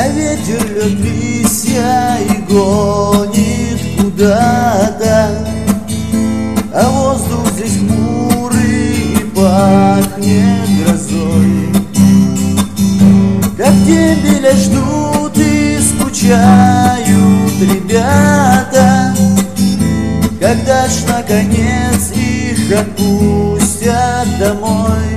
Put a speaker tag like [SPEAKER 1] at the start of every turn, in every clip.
[SPEAKER 1] А ветер льет листья и гонит куда-то, а воздух здесь хмурый и пахнет грозой. Как дембеля ждут и скучают ребята, когда ж наконец их отпустят домой.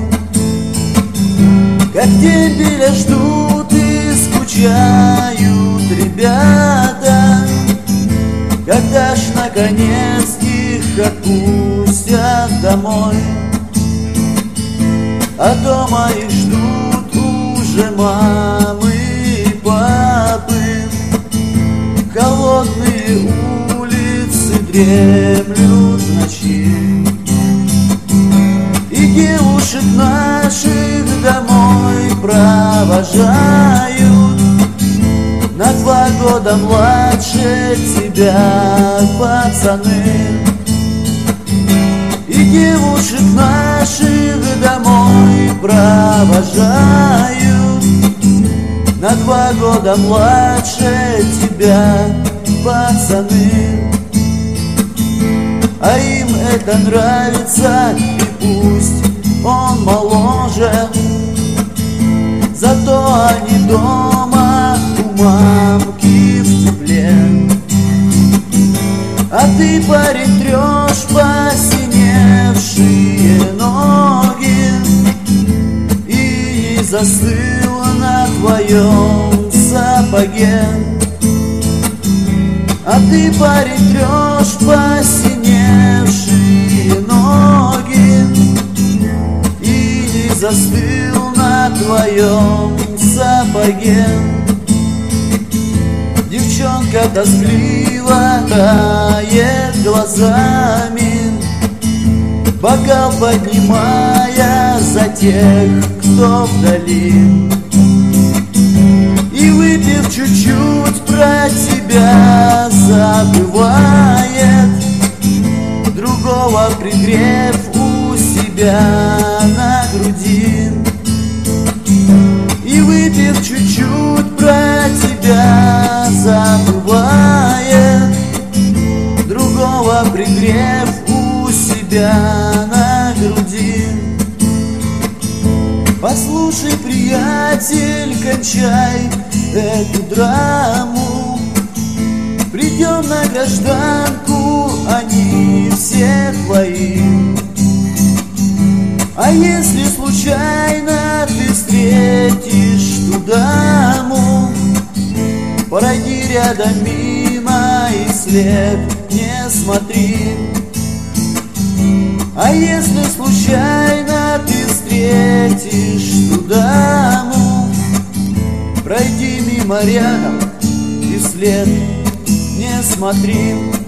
[SPEAKER 1] Как дембеля ждут и скучают ребята, когда ж наконец их отпустят домой. А дома их ждут уже мамы и папы, холодные улицы дремлют в ночи, и девушек наших домой провожают на 2 года младше тебя пацаны. И девушек наших домой провожают на 2 года младше тебя пацаны. А им это нравится, и пусть он моложе, зато они дома у мамки в тепле. А ты, парень, трешь посиневшие ноги и не застыл на твоем сапоге. А ты, парень, трешь посиневшие ноги и не застыл на твоем сапоге. Девчонка тоскливо тает глазами, бокал поднимая за тех, кто вдали. И выпив чуть-чуть, про тебя забывает, другого пригрев у себя на груди. И выпив чуть-чуть, про тебя забывает, другого пригрев у себя на груди. Послушай, приятель, кончай эту драму, придем на гражданку, они все твои. А если случайно ты встретишь ту даму, пройди рядом мимо и след не смотри. А если случайно ты встретишь ту даму, пройди мимо рядом и вслед не смотри.